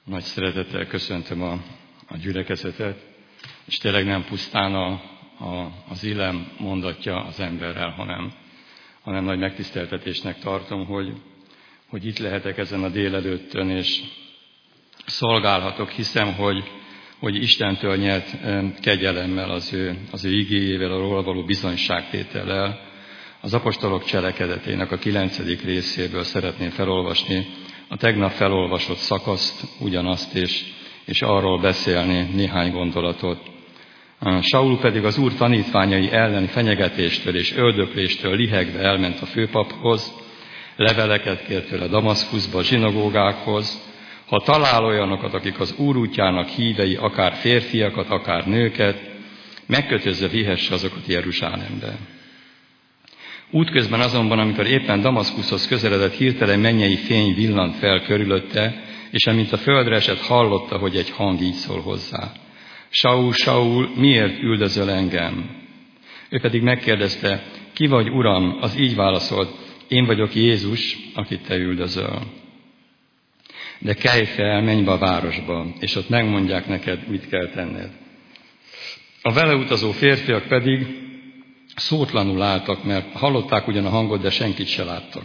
Nagy szeretettel köszöntöm a gyülekezetet, és tényleg nem pusztán az illem mondatja az emberrel, hanem nagy megtiszteltetésnek tartom, hogy itt lehetek ezen a délelőttön, és szolgálhatok. Hiszem, hogy Istentől nyert kegyelemmel, az ő igéjével, a róla való bizonyságtétellel, az apostolok cselekedetének a 9. részéből szeretném felolvasni a tegnap felolvasott szakaszt, ugyanazt, és arról beszélni néhány gondolatot. Saul pedig az Úr tanítványai elleni fenyegetéstől és öldökléstől lihegve elment a főpaphoz, leveleket kért tőle Damaszkuszba, zsinagógákhoz, ha talál olyanokat, akik az Úr útjának hívei, akár férfiakat, akár nőket, megkötözve vihesse azokat Jeruzsálembe. Útközben azonban, amikor éppen Damaszkuszhoz közeledett, hirtelen mennyei fény villant fel körülötte, és amint a földre esett, hallotta, hogy egy hang így szól hozzá: Saul, Saul, miért üldözöl engem? Ő pedig megkérdezte: ki vagy, Uram? Az így válaszolt: én vagyok Jézus, akit te üldözöl. De kelj fel, menj be a városba, és ott megmondják neked, mit kell tenned. A vele utazó férfiak pedig szótlanul álltak, mert hallották ugyan a hangot, de senkit se láttak.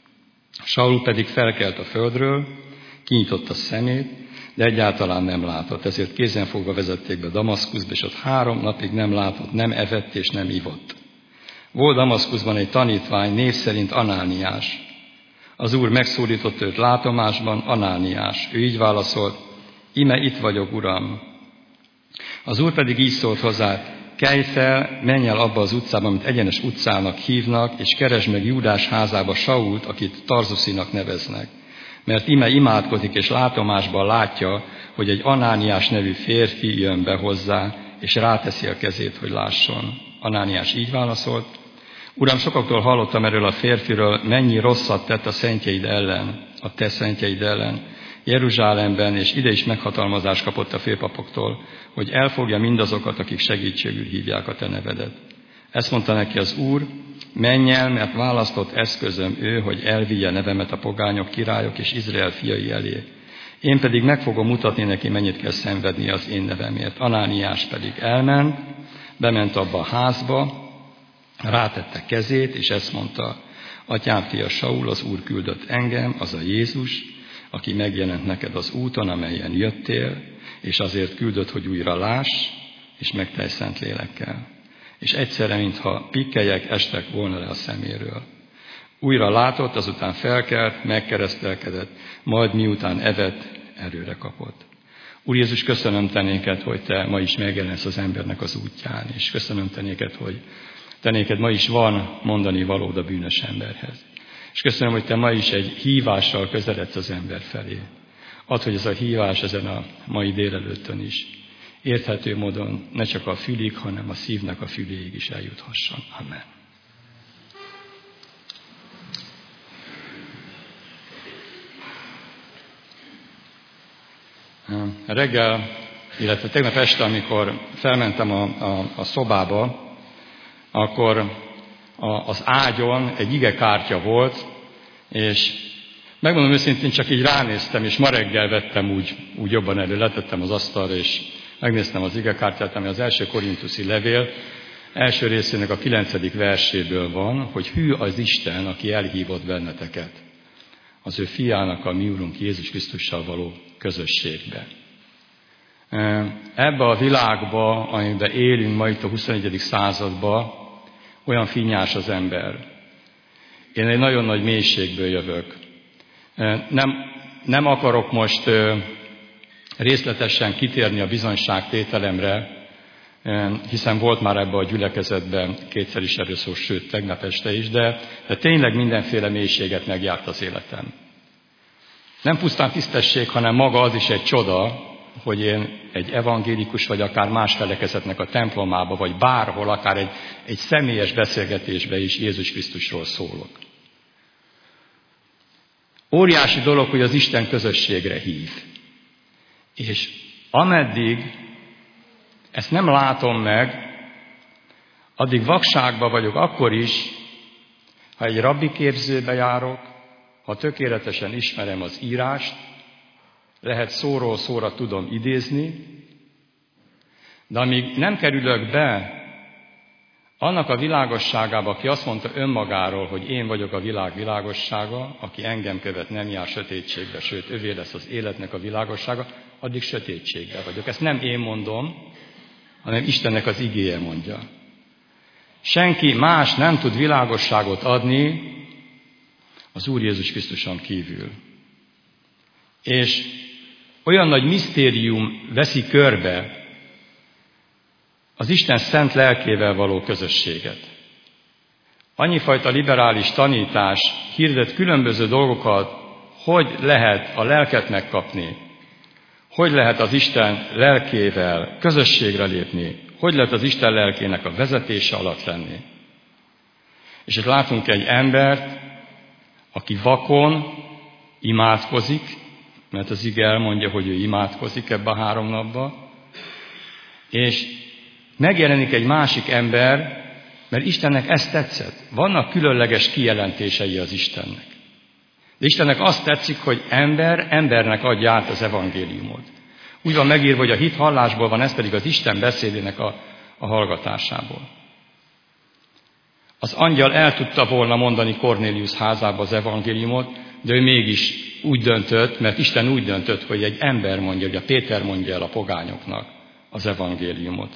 Saul pedig felkelt a földről, kinyitotta szemét, de egyáltalán nem látott, ezért kézenfogva vezették be Damaszkuszba, és ott 3 napig nem látott, nem evett és nem ivott. Volt Damaszkuszban egy tanítvány, név szerint Anániás. Az Úr megszólított őt látomásban: Anániás. Ő így válaszolt: ime itt vagyok, Uram. Az Úr pedig így szólt hozzá: kelj fel, menj el abba az utcába, amit Egyenes utcának hívnak, és keresd meg Júdás házába Sault, akit Tarzuszinak neveznek. Mert ime imádkozik, és látomásban látja, hogy egy Anániás nevű férfi jön be hozzá, és ráteszi a kezét, hogy lásson. Anániás így válaszolt: Uram, sokaktól hallottam erről a férfiről, mennyi rosszat tett a szentjeid ellen, a te szentjeid ellen, Jeruzsálemben, és ide is meghatalmazást kapott a főpapoktól, hogy elfogja mindazokat, akik segítségül hívják a te nevedet. Ezt mondta neki az Úr: menj el, mert választott eszközöm ő, hogy elvigye nevemet a pogányok, királyok és Izrael fiai elé. Én pedig meg fogom mutatni neki, mennyit kell szenvedni az én nevemért. Anániás pedig elment, bement abba a házba, rátette kezét, és ezt mondta: Atyám fia Saul, az Úr küldött engem, az a Jézus, aki megjelent neked az úton, amelyen jöttél, és azért küldött, hogy újra láss, és megtelj szent lélekkel. És egyszerre, mintha pikkelyek estek volna le a szeméről. Újra látott, azután felkelt, megkeresztelkedett, majd miután evett, erőre kapott. Úr Jézus, köszönöm te néked, hogy te ma is megjelensz az embernek az útján, és köszönöm te néked, hogy te néked ma is van mondani valód a bűnös emberhez. És köszönöm, hogy te ma is egy hívással közeledsz az ember felé. Add, hogy ez a hívás ezen a mai délelőttön is érthető módon ne csak a fülig, hanem a szívnek a füléig is eljuthasson. Amen. Reggel, illetve tegnap este, amikor felmentem a szobába, akkor az ágyon egy igekártya volt, és megmondom őszintén, csak így ránéztem, és ma reggel vettem úgy jobban elő, letettem az asztalra, és megnéztem az igekártyát, ami az első korintuszi levél első részének a 9. verséből van, hogy hű az Isten, aki elhívott benneteket az ő fiának, a mi Úrunk Jézus Krisztussal való közösségbe. Ebbe a világba, amiben élünk ma itt a 21. században, olyan finnyás az ember. Én egy nagyon nagy mélységből jövök. Nem akarok most részletesen kitérni a bizonyságtételemre, hiszen volt már ebbe a gyülekezetben 2-szer is erről szó, sőt, tegnap este is, de tényleg mindenféle mélységet megjárt az életem. Nem pusztán tisztesség, hanem maga az is egy csoda, hogy én egy evangélikus, vagy akár más felekezetnek a templomába, vagy bárhol, akár egy személyes beszélgetésbe is Jézus Krisztusról szólok. Óriási dolog, hogy az Isten közösségre hív. És ameddig ezt nem látom meg, addig vakságban vagyok akkor is, ha egy rabbi képzőbe járok, ha tökéletesen ismerem az írást, lehet szóról szóra tudom idézni, de amíg nem kerülök be annak a világosságába, aki azt mondta önmagáról, hogy én vagyok a világ világossága, aki engem követ, nem jár sötétségbe, sőt, övé lesz az életnek a világossága, addig sötétségbe vagyok. Ezt nem én mondom, hanem Istennek az igéje mondja. Senki más nem tud világosságot adni az Úr Jézus Krisztuson kívül. És olyan nagy misztérium veszi körbe az Isten szent lelkével való közösséget. Annyifajta liberális tanítás hirdet különböző dolgokat, hogy lehet a lelket megkapni, hogy lehet az Isten lelkével közösségre lépni, hogy lehet az Isten lelkének a vezetése alatt lenni. És itt látunk egy embert, aki vakon imádkozik, mert az ige elmondja, hogy ő imádkozik ebbe a 3 napba, és megjelenik egy másik ember, mert Istennek ezt tetszett. Vannak különleges kijelentései az Istennek. De Istennek azt tetszik, hogy embernek adja át az evangéliumot. Úgy van megírva, hogy a hit hallásból van, ez pedig az Isten beszédének a hallgatásából. Az angyal el tudta volna mondani Kornélius házába az evangéliumot, de ő mégis úgy döntött, mert Isten úgy döntött, hogy egy ember mondja, hogy a Péter mondja el a pogányoknak az evangéliumot.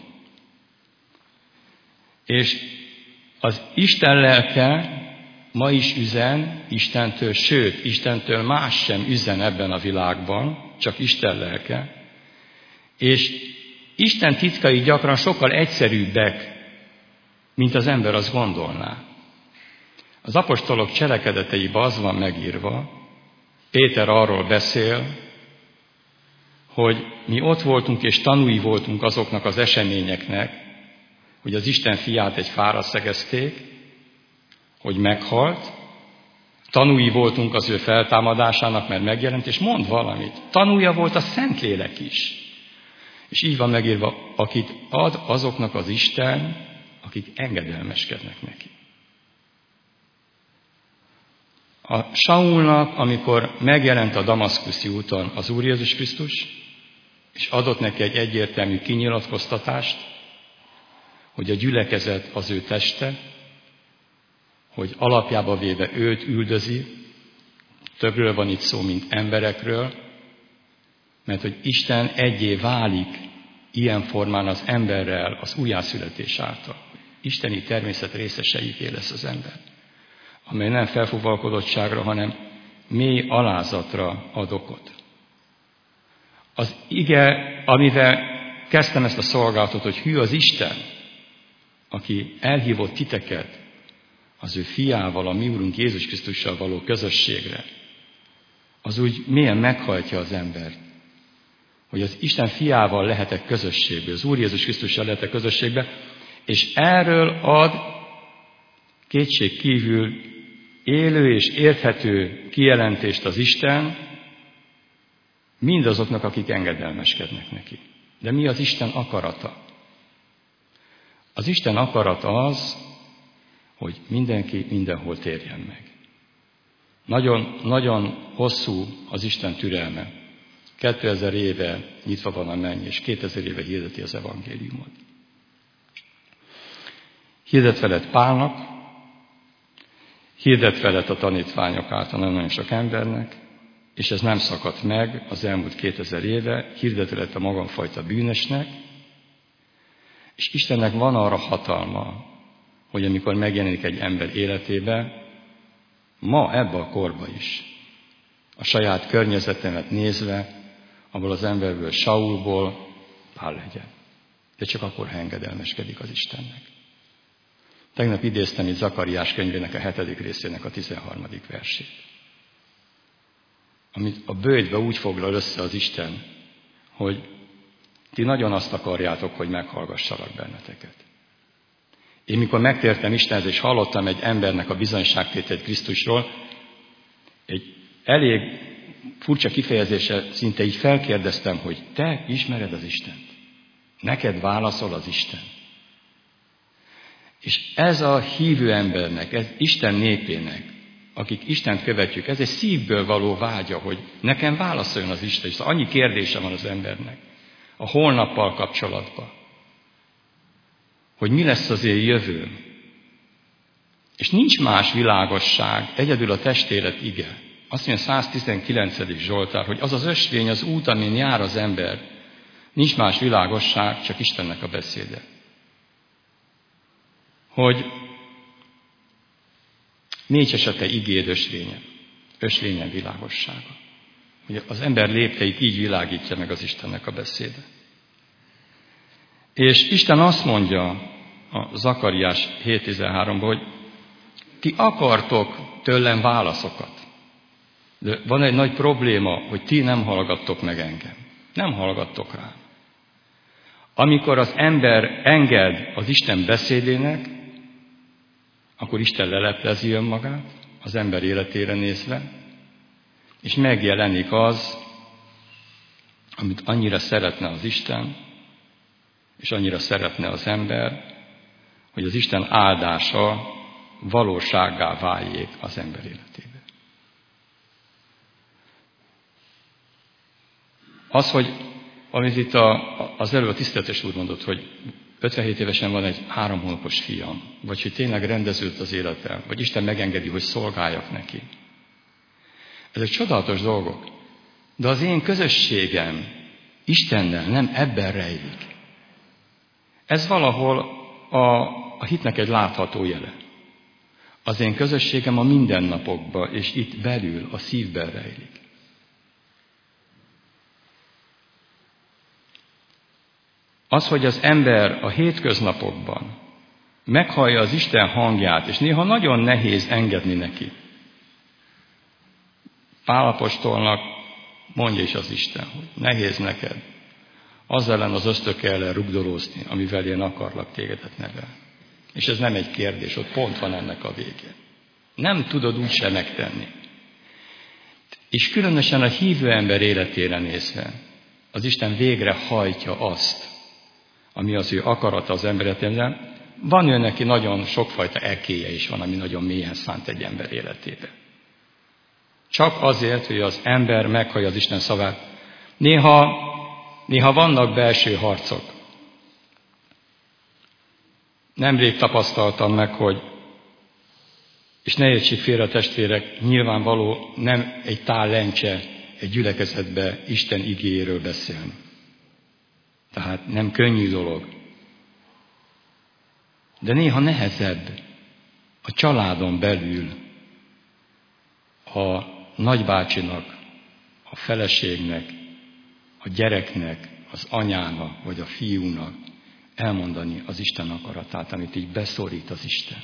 És az Isten lelke ma is üzen Istentől, sőt, Istentől más sem üzen ebben a világban, csak Isten lelke. És Isten titkai gyakran sokkal egyszerűbbek, mint az ember azt gondolná. Az apostolok cselekedeteiben az van megírva, Péter arról beszél, hogy mi ott voltunk és tanúi voltunk azoknak az eseményeknek, hogy az Isten fiát egy fára szegezték, hogy meghalt, tanúi voltunk az ő feltámadásának, mert megjelent, és mond valamit. Tanúja volt a Szentlélek is. És így van megírva, akit ad azoknak az Isten, akik engedelmeskednek neki. A Saulnak, amikor megjelent a damaszkuszi úton az Úr Jézus Krisztus, és adott neki egy egyértelmű kinyilatkoztatást, hogy a gyülekezet az ő teste, hogy alapjába véve őt üldözi, többről van itt szó, mint emberekről, mert hogy Isten egyé válik ilyen formán az emberrel az újjászületés által. Isteni természet részeseiké lesz az ember, amely nem felfúvalkodottságra, hanem mély alázatra ad okot. Az ige, amivel kezdtem ezt a szolgálatot, hogy hű az Isten, aki elhívott titeket az ő fiával, a mi Úrunk Jézus Krisztussal való közösségre, az úgy mélyen meghajtja az embert, hogy az Isten fiával lehetek közösségbe, az Úr Jézus Krisztussal lehetek közösségbe, és erről ad kétség kívül élő és érthető kijelentést az Isten mindazoknak, akik engedelmeskednek neki. De mi az Isten akarata? Az Isten akarata az, hogy mindenki mindenhol térjen meg. Nagyon, nagyon hosszú az Isten türelme. 2000 éve nyitva van a menny, és 2000 éve hirdeti az evangéliumot. Hirdetve lett Pálnak, hirdetve lett a tanítványok által nagyon sok embernek, és ez nem szakadt meg az elmúlt 2000 éve, hirdetve lett a magamfajta bűnösnek, és Istennek van arra hatalma, hogy amikor megjelenik egy ember életébe, ma ebbe a korba is, a saját környezetemet nézve, ahol az emberből Saulból Pál legyen. De csak akkor, ha engedelmeskedik az Istennek. Tegnap idéztem itt Zakariás könyvének a 7. részének a 13. versét. Amit a bölgybe úgy foglal össze az Isten, hogy ti nagyon azt akarjátok, hogy meghallgassalak benneteket. Én mikor megtértem Istenhez, és hallottam egy embernek a bizonyságtételt Krisztusról, egy elég furcsa kifejezéssel szinte így felkérdeztem, hogy te ismered az Istent? Neked válaszol az Isten? És ez a hívő embernek, ez Isten népének akik Istent követjük, ez egy szívből való vágya, hogy nekem válaszoljon az Isten, és annyi kérdése van az embernek a holnappal kapcsolatban, hogy mi lesz az én jövőm. És nincs más világosság, egyedül a testélet ige. Azt mondja 119. Zsoltár, hogy az az ösvény, az út, amin jár az ember, nincs más világosság, csak Istennek a beszéde. Hogy négyes a te igéd ösvényen világossága. Hogy az ember lépteit így világítja meg az Istennek a beszéde. És Isten azt mondja a Zakariás 7.13-ban, hogy ti akartok tőlem válaszokat. De van egy nagy probléma, hogy ti nem hallgattok meg engem. Nem hallgattok rám. Amikor az ember enged az Isten beszédének, akkor Isten leleplezi önmagát az ember életére nézve, és megjelenik az, amit annyira szeretne az Isten, és annyira szeretne az ember, hogy az Isten áldása valósággá váljék az ember életébe. Az, hogy amit itt az előbb a tiszteletes úr mondott, hogy 57 évesen van egy 3 hónapos fiam, vagy hogy tényleg rendeződött az életem, vagy Isten megengedi, hogy szolgáljak neki. Ezek csodálatos dolgok. De az én közösségem Istennel nem ebben rejlik. Ez valahol a hitnek egy látható jele. Az én közösségem a mindennapokban, és itt belül, a szívben rejlik. Az, hogy az ember a hétköznapokban meghallja az Isten hangját, és néha nagyon nehéz engedni neki. Pál apostolnak mondja is az Isten, hogy nehéz neked az ellen az ösztöke ellen rugdolózni, amivel én akarlak tégedet nevelni. És ez nem egy kérdés, ott pont van ennek a vége. Nem tudod úgysem megtenni. És különösen a hívő ember életére nézve, az Isten végre hajtja azt, ami az ő akarata az ember életében. Van ő neki nagyon sokfajta ekéje is van, ami nagyon mélyen szánt egy ember életébe. Csak azért, hogy az ember meghallja az Isten szavát. Néha vannak belső harcok. Nemrég tapasztaltam meg, hogy, és ne értsék félre a testvérek, nyilvánvaló nem egy tál lencse egy gyülekezetbe Isten igéjéről beszélni. Tehát nem könnyű dolog. De néha nehezebb a családon belül a nagybácsinak, a feleségnek, a gyereknek, az anyának vagy a fiúnak elmondani az Isten akaratát, amit így beszorít az Isten.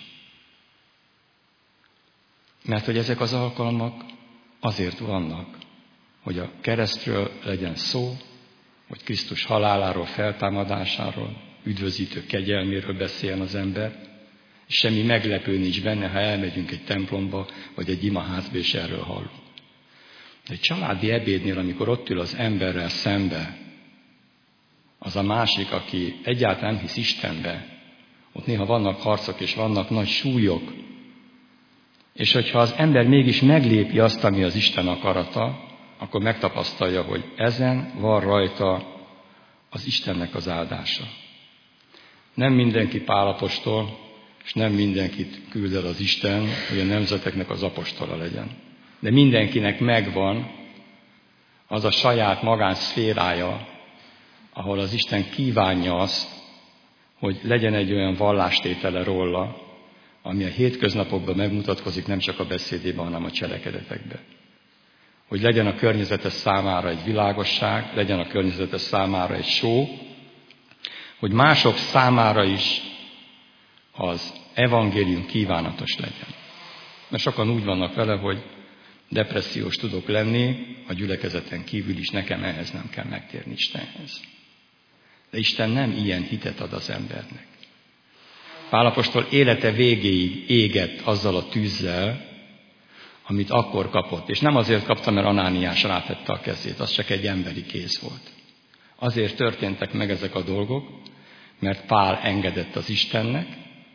Mert hogy ezek az alkalmak azért vannak, hogy a keresztről legyen szó, hogy Krisztus haláláról, feltámadásáról, üdvözítő kegyelméről beszéljen az ember, és semmi meglepő nincs benne, ha elmegyünk egy templomba, vagy egy imaházba, és erről hallunk. De egy családi ebédnél, amikor ott ül az emberrel szembe, az a másik, aki egyáltalán nem hisz Istenbe, ott néha vannak harcok, és vannak nagy súlyok. És hogyha az ember mégis meglépi azt, ami az Isten akarata, akkor megtapasztalja, hogy ezen van rajta az Istennek az áldása. Nem mindenki Pál apostol, és nem mindenkit küld el az Isten, hogy a nemzeteknek az apostola legyen. De mindenkinek megvan az a saját magánszférája, ahol az Isten kívánja azt, hogy legyen egy olyan vallástétele róla, ami a hétköznapokban megmutatkozik nem csak a beszédében, hanem a cselekedetekben. Hogy legyen a környezete számára egy világosság, legyen a környezete számára egy só, hogy mások számára is az evangélium kívánatos legyen. Mert sokan úgy vannak vele, hogy depressziós tudok lenni, a gyülekezeten kívül is nekem ehhez nem kell megtérni Istenhez. De Isten nem ilyen hitet ad az embernek. Pál apostol élete végéig égett azzal a tűzzel, amit akkor kapott. És nem azért kapta, mert Anániás rátette a kezét, az csak egy emberi kéz volt. Azért történtek meg ezek a dolgok, mert Pál engedett az Istennek,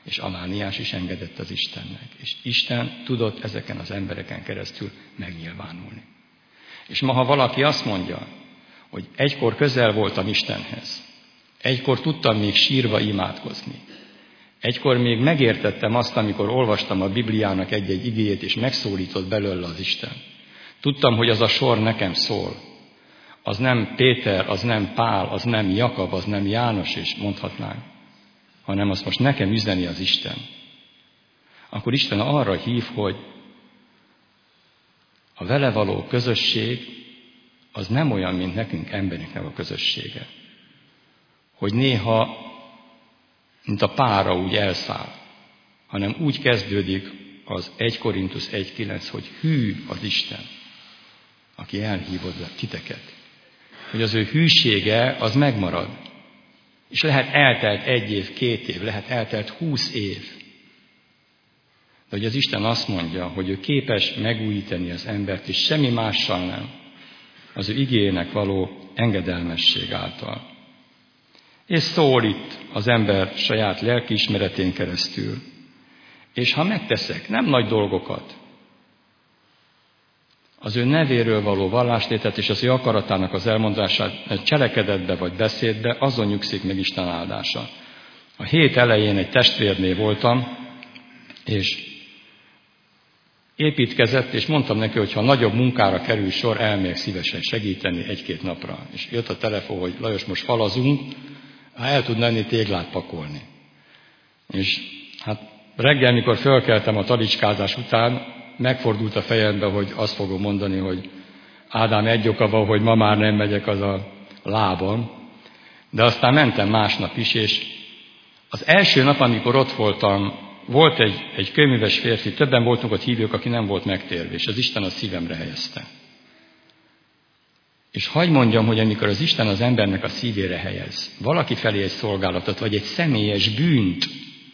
És Anániás is engedett az Istennek. És Isten tudott ezeken az embereken keresztül megnyilvánulni. És ma, ha valaki azt mondja, hogy egykor közel voltam Istenhez, egykor tudtam még sírva imádkozni, egykor még megértettem azt, amikor olvastam a Bibliának egy-egy igéjét, és megszólított belőle az Isten. Tudtam, hogy az a sor nekem szól. Az nem Péter, az nem Pál, az nem Jakab, az nem János, és mondhatnánk, hanem azt most nekem üzeni az Isten. Akkor Isten arra hív, hogy a vele való közösség az nem olyan, mint nekünk embereknek a közössége. Hogy néha, mint a pára úgy elszáll, hanem úgy kezdődik az 1 Korintus 1.9, hogy hű az Isten, aki elhívott titeket. Hogy az ő hűsége az megmarad. És lehet eltelt 1 év, 2 év, lehet eltelt 20 év. De hogy az Isten azt mondja, hogy ő képes megújítani az embert, és semmi mással nem, az ő igének való engedelmesség által. És szól itt az ember saját lelkiismeretén keresztül. És ha megteszek nem nagy dolgokat, az ő nevéről való vallástételt és az ő akaratának az elmondását cselekedetbe vagy beszédbe, azon nyugszik meg Isten áldása. A hét elején egy testvérnél voltam, és építkezett, és mondtam neki, hogy ha nagyobb munkára kerül sor, elmegyek szívesen segíteni 1-2 napra. És jött a telefon, hogy Lajos, most falazunk, el tud menni téglát pakolni. És hát reggel, mikor fölkeltem a talicskázás után, megfordult a fejembe, hogy azt fogom mondani, hogy Ádám, egy oka van, hogy ma már nem megyek az a lábam. De aztán mentem másnap is, és az első nap, amikor ott voltam, volt egy kőműves férfi, többen voltunk ott hívők, aki nem volt megtérve, és az Isten a szívemre helyezte. És hadd mondjam, hogy amikor az Isten az embernek a szívére helyez, valaki felé egy szolgálatot, vagy egy személyes bűnt,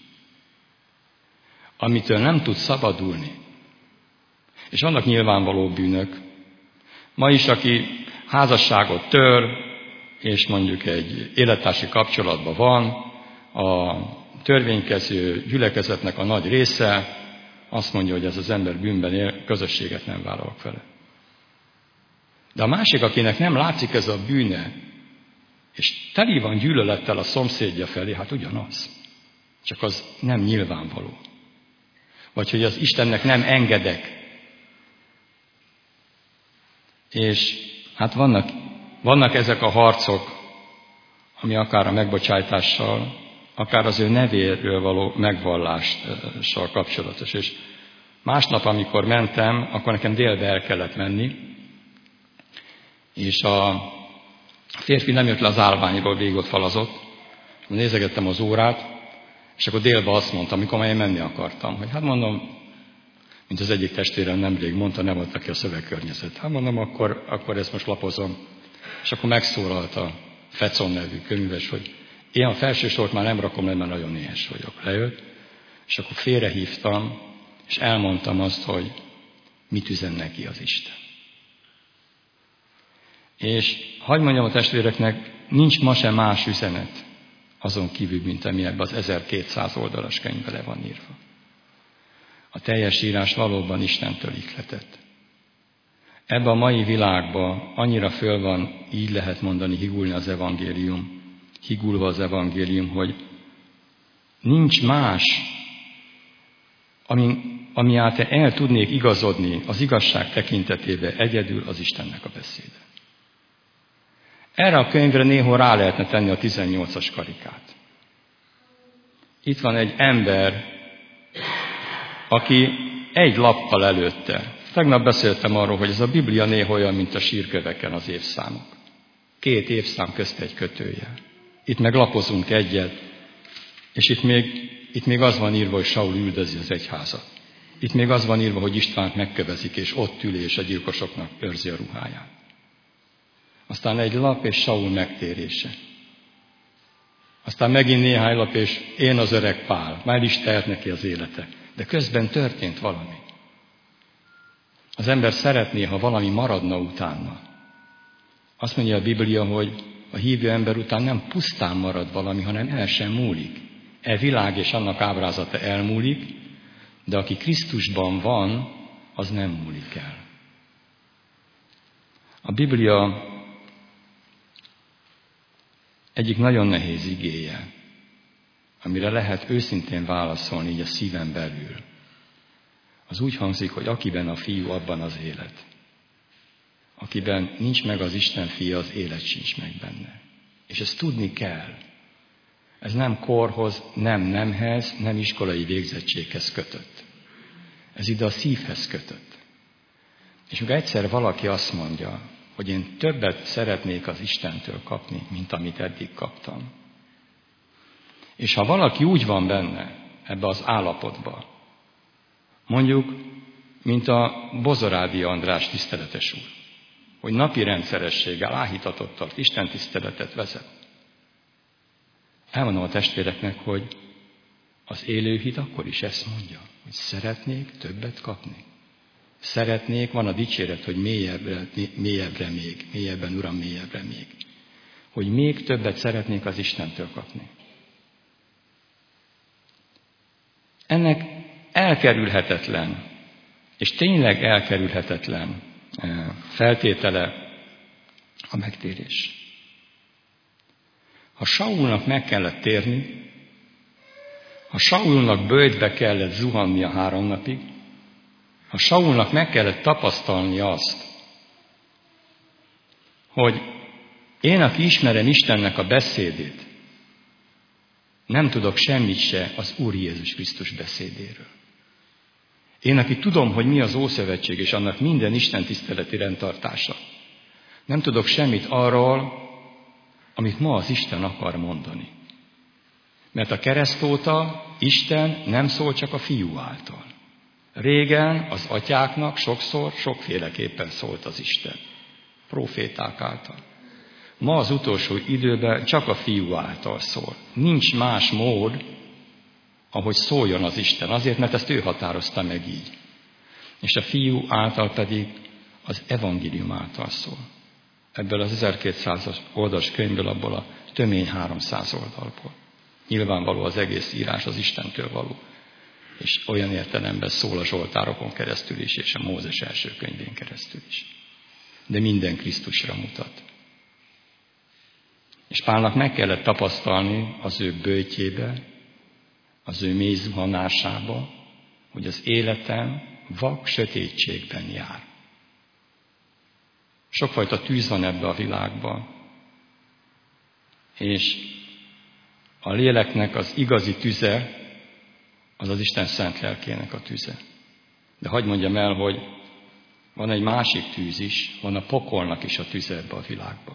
amitől nem tud szabadulni. És vannak nyilvánvaló bűnök. Ma is, aki házasságot tör, és mondjuk egy élettársi kapcsolatban van, a törvénykező gyülekezetnek a nagy része azt mondja, hogy ez az ember bűnben él, közösséget nem vállalok vele. De a másik, akinek nem látszik ez a bűne, és teli van gyűlölettel a szomszédja felé, hát ugyanaz. Csak az nem nyilvánvaló. Vagy hogy az Istennek nem engedek. És hát vannak ezek a harcok, ami akár a megbocsájtással, akár az ő nevéről való megvallással kapcsolatos. És másnap, amikor mentem, akkor nekem délbe el kellett menni, és a férfi nem jött le az állványról, végig ott falazott. Nézegettem az órát, és akkor délben azt mondtam, amikor már én menni akartam, hogy hát mondom, mint az egyik testvérem nemrég mondta, nem adta ki a szövegkörnyezet. Hát mondom, akkor ezt most lapozom. És akkor megszólalt a Fecon nevű könyves, hogy én a felső sort már nem rakom le, mert nagyon éhes vagyok. Lejött, és akkor félrehívtam, és elmondtam azt, hogy mit üzen neki az Isten. És hadd mondjam a testvéreknek, nincs ma sem más üzenet azon kívül, mint ami ebben az 1200 oldalas könyvbe le van írva. A teljes írás valóban Istentől ihletett. Ebben a mai világban annyira föl van, így lehet mondani, higulva az evangélium, hogy nincs más, ami által el tudnék igazodni az igazság tekintetében, egyedül az Istennek a beszéde. Erre a könyvre néhol rá lehetne tenni a 18-as karikát. Itt van egy ember, aki egy lappal előtte. Tegnap beszéltem arról, hogy ez a Biblia néha olyan, mint a sírköveken az évszámok. 2 évszám közt egy kötőjel. Itt meg lapozunk egyet, és itt még az van írva, hogy Saul üldözi az egyházat. Itt még az van írva, hogy Istvánt megkövezik, és ott ül, és a gyilkosoknak őrzi a ruháját. Aztán egy lap, és Saul megtérése. Aztán megint néhány lap, és én az öreg Pál. Már is tehet neki az élete. De közben történt valami. Az ember szeretné, ha valami maradna utána. Azt mondja a Biblia, hogy a hívő ember után nem pusztán marad valami, hanem el sem múlik. E világ és annak ábrázata elmúlik, de aki Krisztusban van, az nem múlik el. A Biblia egyik nagyon nehéz igéje, amire lehet őszintén válaszolni így a szívem belül, az úgy hangzik, hogy akiben a Fiú, abban az élet. Akiben nincs meg az Isten fia, az élet sincs meg benne. És ezt tudni kell. Ez nem korhoz, nem nemhez, nem iskolai végzettséghez kötött. Ez ide a szívhez kötött. És amikor egyszer valaki azt mondja, hogy én többet szeretnék az Istentől kapni, mint amit eddig kaptam. És ha valaki úgy van benne, ebbe az állapotba, mondjuk, mint a Bozorádi András tiszteletes úr, hogy napi rendszerességgel, áhítatottal Isten tiszteletet vezet. Elmondom a testvéreknek, hogy az élő hit akkor is ezt mondja, hogy szeretnék többet kapni. Szeretnék, van a dicséret, hogy mélyebbre még, mélyebben, Uram, mélyebbre még. Hogy még többet szeretnék az Istentől kapni. Ennek elkerülhetetlen, és tényleg elkerülhetetlen feltétele a megtérés. Ha Saulnak meg kellett térni, ha Saulnak böjtbe kellett zuhannia 3 napig, ha Saulnak meg kellett tapasztalni azt, hogy én, aki ismerem Istennek a beszédét, nem tudok semmit se az Úr Jézus Krisztus beszédéről. Én, aki tudom, hogy mi az Ószövetség és annak minden Isten tiszteleti rendtartása, nem tudok semmit arról, amit ma az Isten akar mondani. Mert a kereszt óta Isten nem szól csak a Fiú által. Régen az atyáknak sokszor, sokféleképpen szólt az Isten. Proféták által. Ma az utolsó időben csak a Fiú által szól. Nincs más mód, ahogy szóljon az Isten. Azért, mert ezt ő határozta meg így. És a Fiú által pedig az evangélium által szól. Ebből az 1200 oldalas könyvből, abból a tömény 300 oldalból. Nyilvánvaló az egész írás az Istentől való. És olyan értelemben szól a Zsoltárokon keresztül is, és a Mózes első könyvén keresztül is. De minden Krisztusra mutat. És Pálnak meg kellett tapasztalni az ő böjtjébe, az ő mély zuhanásába, hogy az életem vak sötétségben jár. Sokfajta tűz van ebbe a világban, és a léleknek az igazi tüze, az az Isten szent lelkének a tüze. De hadd mondjam el, hogy van egy másik tűz is, van a pokolnak is a tüze ebbe a világba.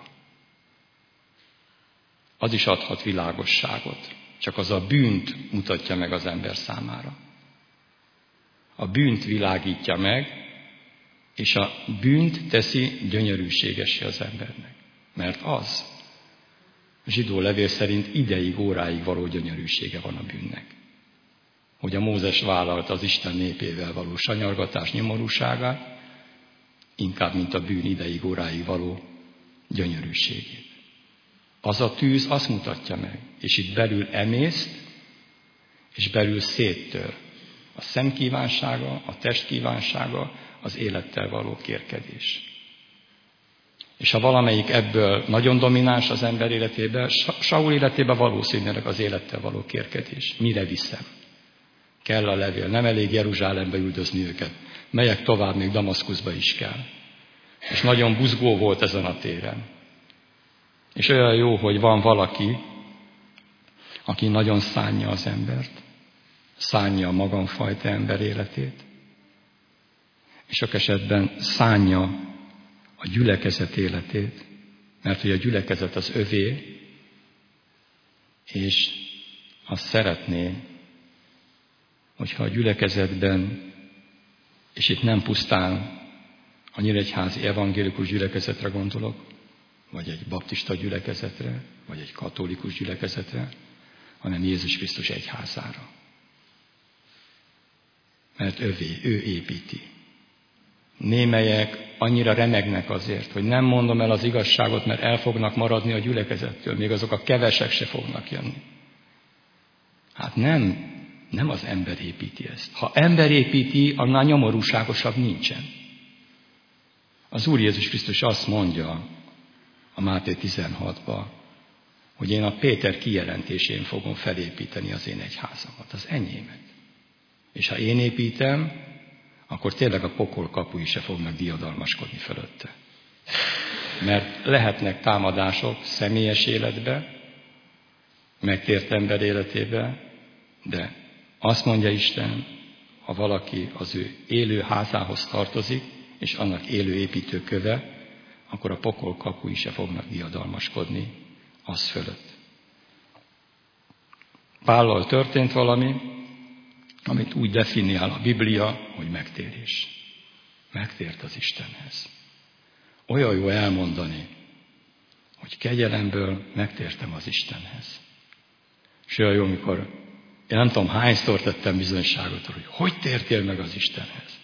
Az is adhat világosságot, csak az a bűnt mutatja meg az ember számára. A bűnt világítja meg, és a bűnt teszi gyönyörűségessé az embernek. Mert az, a zsidó levél szerint ideig, óráig való gyönyörűsége van a bűnnek. Hogy a Mózes vállalta az Isten népével való sanyargatás nyomorúságát, inkább, mint a bűn ideig, óráig való gyönyörűségét. Az a tűz azt mutatja meg, és itt belül emészt, és belül széttör. A szem kívánsága, a test kívánsága, az élettel való kérkedés. És ha valamelyik ebből nagyon domináns az ember életében, Saul életében valószínűleg az élettel való kérkedés. Mire viszem? Kell a levél, nem elég Jeruzsálembe üldözni őket. Melyek tovább, még Damaszkuszba is kell. És nagyon buzgó volt ezen a téren. És olyan jó, hogy van valaki, aki nagyon szánja az embert, szánja a magamfajta ember életét, és sok esetben szánja a gyülekezet életét, mert hogy a gyülekezet az övé, és azt szeretné, hogyha a gyülekezetben, és itt nem pusztán a nyíregyházi evangélikus gyülekezetre gondolok, vagy egy baptista gyülekezetre, vagy egy katolikus gyülekezetre, hanem Jézus Krisztus egyházára. Mert övé, ő építi. Némelyek annyira remegnek azért, hogy nem mondom el az igazságot, mert el fognak maradni a gyülekezettől, még azok a kevesek se fognak jönni. Hát nem az ember építi ezt. Ha ember építi, annál nyomorúságosabb nincsen. Az Úr Jézus Krisztus azt mondja a Máté 16-ban, hogy én a Péter kijelentésén fogom felépíteni az én egyházamat, az enyémet. És ha én építem, akkor tényleg a pokol kapui se fognak diadalmaskodni fölötte. Mert lehetnek támadások személyes életbe, megtért ember életébe, de azt mondja Isten, ha valaki az ő élő házához tartozik, és annak élő építőköve, akkor a pokol kapui se fognak diadalmaskodni az fölött. Pállal történt valami, amit úgy definiál a Biblia, hogy megtérés. Megtért az Istenhez. Olyan jó elmondani, hogy kegyelemből megtértem az Istenhez. És olyan jó, amikor én nem tudom hányszor tettem bizonyságot, hogy tértél meg az Istenhez.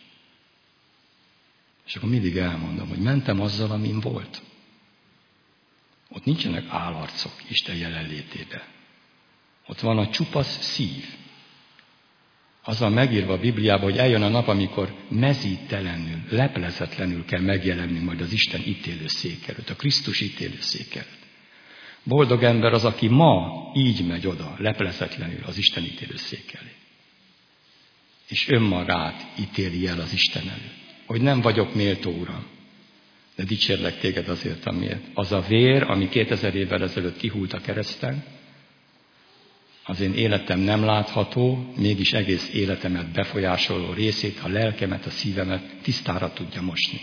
És akkor mindig elmondom, hogy mentem azzal, amin volt. Ott nincsenek állarcok Isten jelenlétébe. Ott van a csupasz szív. Az van megírva a Bibliában, hogy eljön a nap, amikor mezítelenül, leplezetlenül kell megjelenni majd az Isten ítélőszék előtt, a Krisztus ítélőszék előtt. Boldog ember az, aki ma így megy oda, leplezetlenül az Isten ítélőszék elé. És önmagát ítéli el az Isten előtt. Hogy nem vagyok méltó, Uram, de dicsérlek téged azért, amiért. Az a vér, ami 2000 évvel ezelőtt kihult a kereszten, az én életem nem látható, mégis egész életemet befolyásoló részét, a lelkemet, a szívemet tisztára tudja mosni.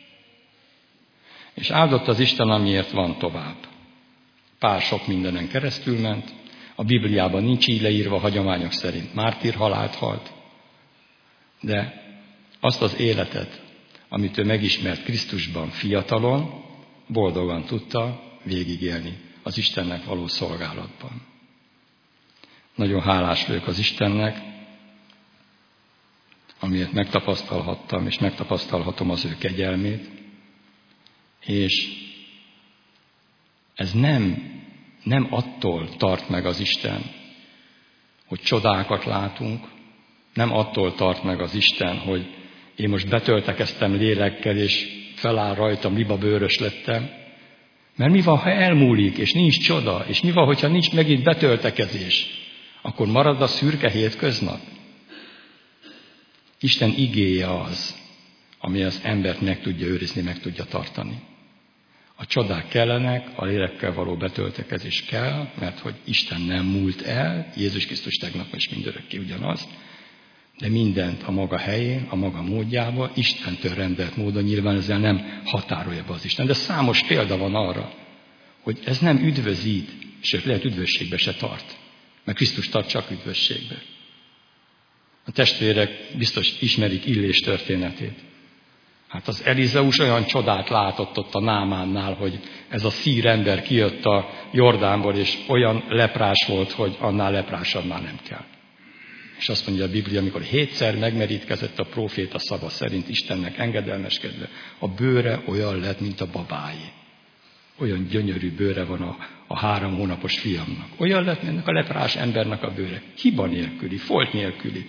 És áldott az Isten, amiért van tovább. Pár sok mindenen keresztül ment, a Bibliában nincs így leírva, hagyományok szerint mártírhalált halt, de azt az életet, amit ő megismert Krisztusban fiatalon, boldogan tudta végigélni az Istennek való szolgálatban. Nagyon hálás vagyok az Istennek, amiért megtapasztalhattam, és megtapasztalhatom az ő kegyelmét, és ez nem attól tart meg az Isten, hogy csodákat látunk, nem attól tart meg az Isten, hogy én most betöltekeztem lélekkel, és feláll rajtam, libabőrös lettem. Mert mi van, ha elmúlik, és nincs csoda, és mi van, hogyha nincs megint betöltekezés? Akkor marad a szürke hétköznap? Isten igéje az, ami az embert meg tudja őrizni, meg tudja tartani. A csodák kellenek, a lélekkel való betöltekezés kell, mert hogy Isten nem múlt el, Jézus Krisztus tegnap és mindörökké ugyanaz, de mindent a maga helyén, a maga módjában, Istentől rendelt módon, nyilván ezzel nem határolja be az Isten. De számos példa van arra, hogy ez nem üdvözít, sőt lehet üdvösségbe se tart. Mert Krisztus tart csak üdvösségbe. A testvérek biztos ismerik Illés történetét. Hát az Elizeus olyan csodát látott ott a Námánnál, hogy ez a szír ember kijött a Jordánból, és olyan leprás volt, hogy annál leprásabb már nem kell. És azt mondja a Biblia, amikor 7-szer megmerítkezett a próféta szava szerint Istennek engedelmeskedve, a bőre olyan lett, mint a babáé. Olyan gyönyörű bőre van a 3 hónapos fiamnak. Olyan lett, mint ennek a leprás embernek a bőre. Hiba nélküli, folt nélküli.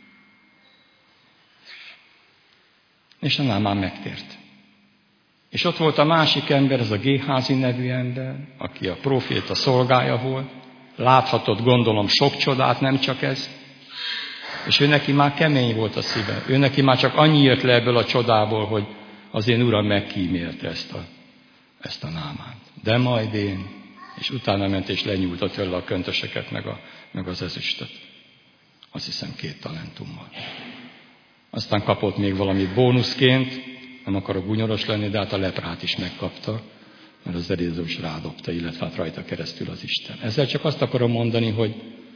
És a Námán megtért. És ott volt a másik ember, ez a Géházi nevű ember, aki a próféta szolgája volt. Láthatott, gondolom, sok csodát, nem csak ez. És ő neki már kemény volt a szíve. Ő neki már csak annyi jött le ebből a csodából, hogy az én Uram megkímélte ezt a Námánt. De majd én, és utána ment és lenyúlta tőle a köntöseket, meg az ezüstöt. Azt hiszem 2 talentummal. Aztán kapott még valamit bónuszként, nem akarok gunyoros lenni, de hát a leprát is megkapta, mert az Elizeus rádobta, illetve hát rajta keresztül az Isten. Ezzel csak azt akarom mondani, hogy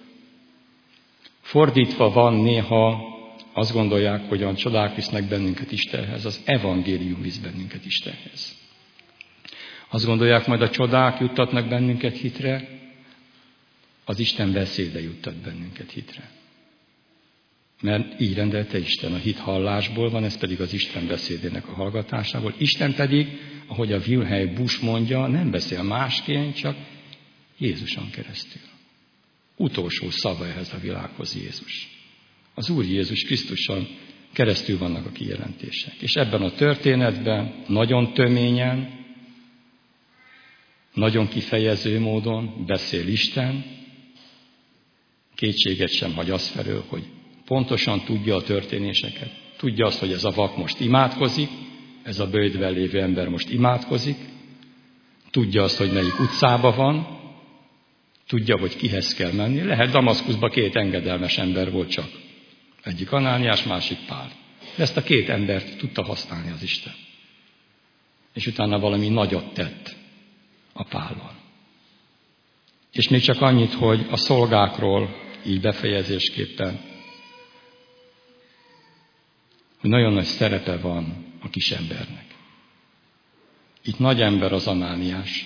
fordítva van néha, azt gondolják, hogy a csodák visznek bennünket Istenhez, az evangélium visz bennünket Istenhez. Azt gondolják, majd a csodák juttatnak bennünket hitre, az Isten beszéde juttat bennünket hitre. Mert így rendelte Isten, a hit hallásból van, ez pedig az Isten beszédének a hallgatásából. Isten pedig, ahogy a Wilhelm Busch mondja, nem beszél másként, csak Jézuson keresztül. utolsó szava ehhez a világhoz Jézus. Az Úr Jézus Krisztuson keresztül vannak a kijelentések. És ebben a történetben nagyon töményen, nagyon kifejező módon beszél Isten, kétséget sem hagy az felől, hogy pontosan tudja a történéseket. Tudja azt, hogy ez a vak most imádkozik, ez a böjtben lévő ember most imádkozik, tudja azt, hogy melyik utcában van, tudja, hogy kihez kell menni. Lehet Damaszkuszban 2 engedelmes ember volt csak. Egyik Anániás, másik Pál. De ezt a 2 embert tudta használni az Isten. És utána valami nagyot tett a Pállal. És még csak annyit, hogy a szolgákról így befejezésképpen, hogy nagyon nagy szerepe van a kis embernek. Itt nagy ember az Anániás,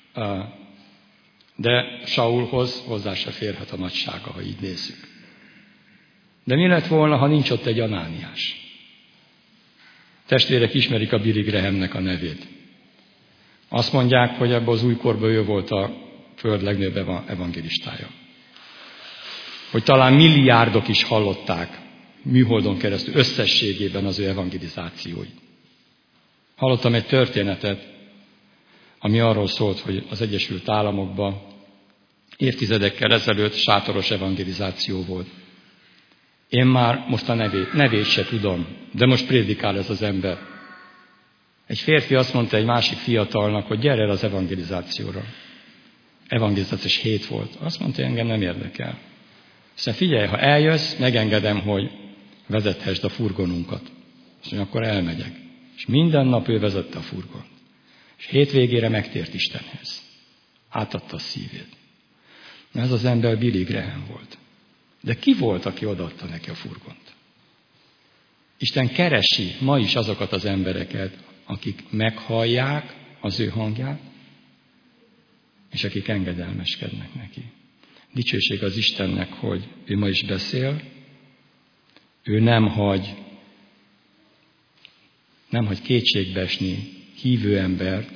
de Saulhoz hozzá se férhet a nagysága, ha így nézzük. De mi lett volna, ha nincs ott egy Anániás? Testvérek ismerik a Billy Grahamnek a nevét. Azt mondják, hogy ebben az újkorban ő volt a föld legnagyobb evangélistája. Hogy talán milliárdok is hallották műholdon keresztül összességében az ő evangelizációit. Hallottam egy történetet, ami arról szólt, hogy az Egyesült Államokban évtizedekkel ezelőtt sátoros evangelizáció volt. Én már most a nevét se tudom, de most prédikál ez az ember. Egy férfi azt mondta egy másik fiatalnak, hogy gyere el az evangelizációra. Evangelizációs hét volt. Azt mondta, hogy engem nem érdekel. Aztán figyelj, ha eljössz, megengedem, hogy vezethesd a furgonunkat. Azt mondja, akkor elmegyek. És minden nap ő vezette a furgont. És hétvégére megtért Istenhez. Átadta a szívét. Na ez az ember Billy Graham volt. De ki volt, aki odaadta neki a furgont? Isten keresi ma is azokat az embereket, akik meghallják az ő hangját, és akik engedelmeskednek neki. Dicsőség az Istennek, hogy ő ma is beszél, ő nem hagy kétségbeesni hívő embert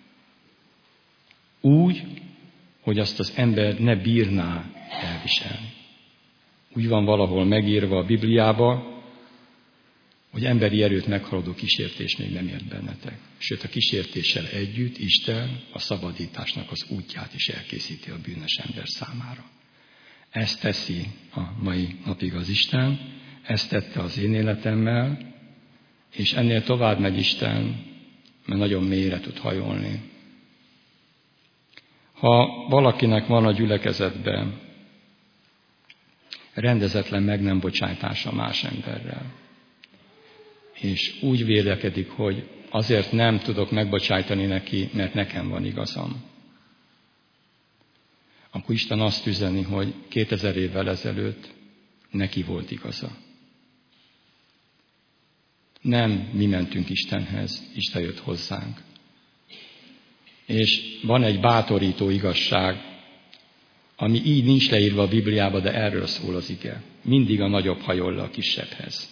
úgy, hogy azt az ember ne bírná elviselni. Úgy van valahol megírva a Bibliába, hogy emberi erőt meghaladó kísértés még nem ért bennetek. Sőt, a kísértéssel együtt Isten a szabadításnak az útját is elkészíti a bűnös ember számára. Ezt teszi a mai napig az Isten, ezt tette az én életemmel, és ennél tovább megy Isten, mert nagyon mélyre tud hajolni. Ha valakinek van a gyülekezetben rendezetlen meg nem bocsájtása más emberrel, és úgy vélekedik, hogy azért nem tudok megbocsájtani neki, mert nekem van igazam, akkor Isten azt üzeni, hogy 2000 évvel ezelőtt neki volt igaza. Nem mi mentünk Istenhez, Isten jött hozzánk. És van egy bátorító igazság, ami így nincs leírva a Bibliába, de erről szól az ige. Mindig a nagyobb hajol le a kisebbhez.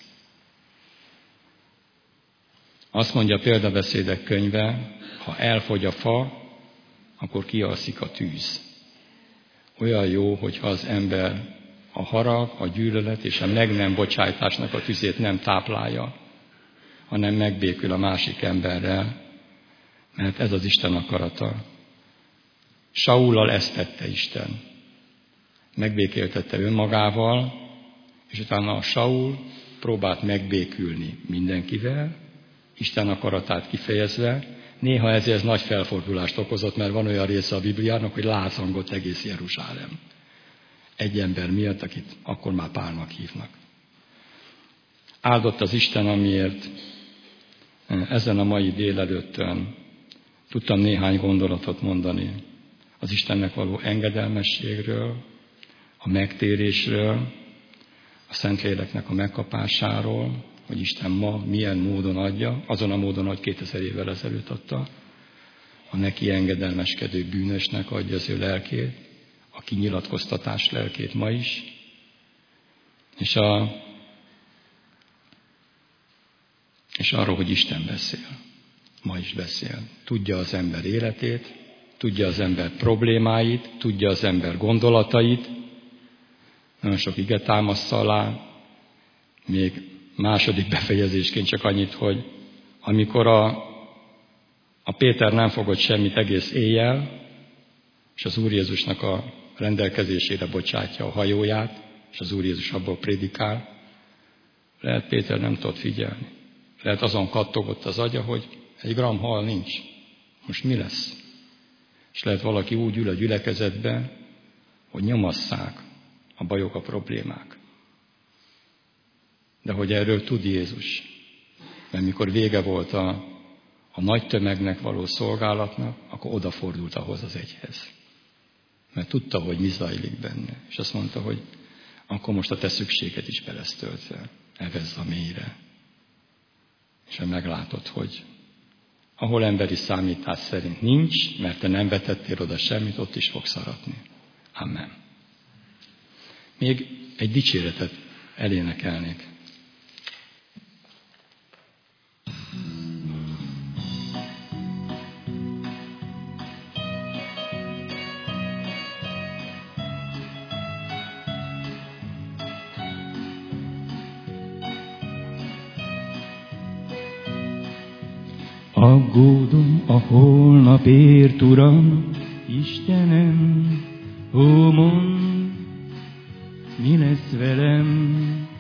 Azt mondja a példabeszédek könyve, ha elfogy a fa, akkor kialszik a tűz. Olyan jó, hogyha az ember a harag, a gyűlölet és a meg nem bocsájtásnak a tüzét nem táplálja, hanem megbékül a másik emberrel, mert ez az Isten akarata. Saullal ezt tette Isten. Megbékéltette önmagával, és utána a Saul próbált megbékülni mindenkivel, Isten akaratát kifejezve. Néha ez nagy felfordulást okozott, mert van olyan része a Bibliának, hogy lázongott egész Jeruzsálem. Egy ember miatt, akit akkor már Pálnak hívnak. Áldott az Isten, amiért ezen a mai délelőttön tudtam néhány gondolatot mondani az Istennek való engedelmességről, a megtérésről, a Szentléleknek a megkapásáról, hogy Isten ma milyen módon adja, azon a módon, hogy 2000 évvel ezelőtt adta, a neki engedelmeskedő bűnösnek adja az ő lelkét, a kinyilatkoztatás lelkét ma is, és arról, hogy Isten beszél. Ma is beszél. Tudja az ember életét, tudja az ember problémáit, tudja az ember gondolatait, nagyon sok ige támaszza alá, még második befejezésként csak annyit, hogy amikor a Péter nem fogott semmit egész éjjel, és az Úr Jézusnak a rendelkezésére bocsátja a hajóját, és az Úr Jézus abból prédikál, lehet Péter nem tudott figyelni. Lehet azon kattogott az agya, hogy egy gram hal nincs. Most mi lesz? És lehet valaki úgy ül a gyülekezetbe, hogy nyomasszák a bajok, a problémák. De hogy erről tud Jézus. Mert mikor vége volt a nagy tömegnek való szolgálatnak, akkor odafordult ahhoz az egyhez. Mert tudta, hogy mi zajlik benne. És azt mondta, hogy akkor most a te szükséged is be lesz töltve. Evezz a mélyre. És meglátod, hogy ahol emberi számítás szerint nincs, mert te nem vetettél oda semmit, ott is fogsz aratni. Amen. Még egy dicséretet elénekelnék. Aggódom a holnapért, Uram, Istenem, ó, mondd, mi lesz velem?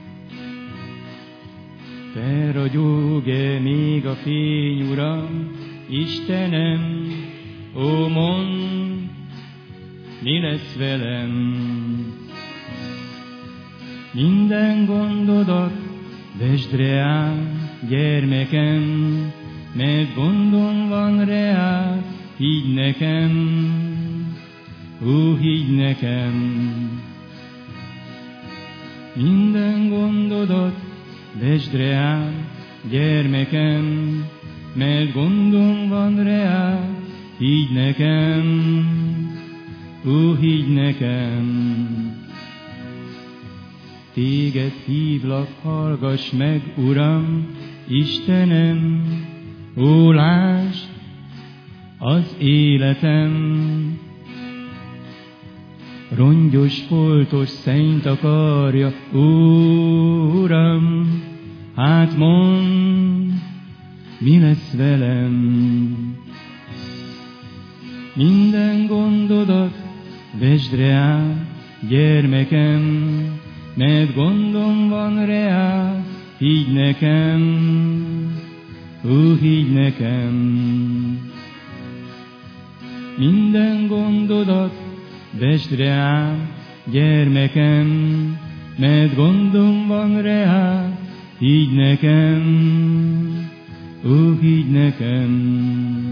Felragyog-e még a fény, Uram, Istenem, ó, mondd, mi lesz velem? Minden gondodat vesd reál, gyermekem, mert gondom van reál, higgy nekem, ó, higgy nekem. Minden gondodat vesd reál, gyermekem, mert gondom van reál, higgy nekem, ó, higgy nekem. Téged hívlak, hallgass meg, Uram, Istenem, ó, lásd az életem. Rongyos, foltos szennyt akarja, Uram, hát mondd, mi lesz velem? Minden gondodat vesd reál, gyermekem, mert gondom van reál, higgy nekem, ó, higgy nekem. Minden gondodat vesd reál, gyermekem, mert gondom van reál, higgy nekem, ó, higgy nekem.